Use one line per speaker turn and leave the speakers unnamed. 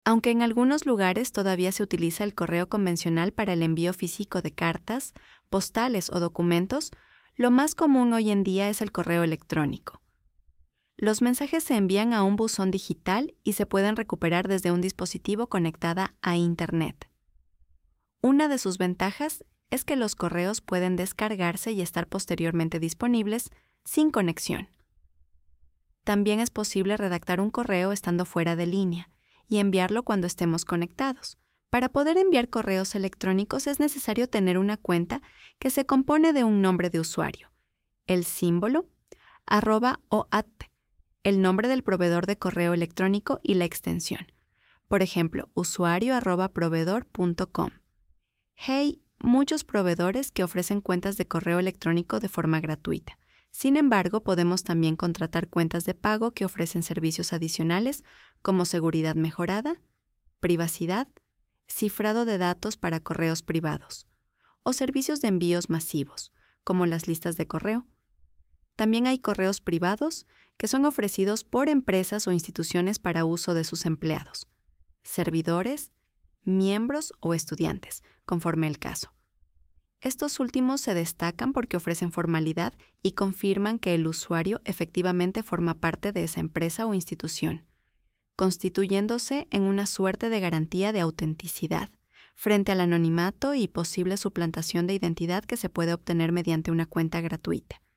Aunque en algunos lugares todavía se utiliza el correo convencional para el envío físico de cartas, postales o documentos, lo más común hoy en día es el correo electrónico. Los mensajes se envían a un buzón digital y se pueden recuperar desde un dispositivo conectada a Internet. Una de sus ventajas es que los correos pueden descargarse y estar posteriormente disponibles sin conexión. También es posible redactar un correo estando fuera de línea y enviarlo cuando estemos conectados. Para poder enviar correos electrónicos es necesario tener una cuenta que se compone de un nombre de usuario, el símbolo, @OAT, el nombre del proveedor de correo electrónico y la extensión. Por ejemplo, usuario@proveedor.com. Hay muchos proveedores que ofrecen cuentas de correo electrónico de forma gratuita. Sin embargo, podemos también contratar cuentas de pago que ofrecen servicios adicionales como seguridad mejorada, privacidad, cifrado de datos para correos privados o servicios de envíos masivos, como las listas de correo. También hay correos privados que son ofrecidos por empresas o instituciones para uso de sus empleados, servidores, miembros o estudiantes, conforme el caso. Estos últimos se destacan porque ofrecen formalidad y confirman que el usuario efectivamente forma parte de esa empresa o institución, constituyéndose en una suerte de garantía de autenticidad frente al anonimato y posible suplantación de identidad que se puede obtener mediante una cuenta gratuita.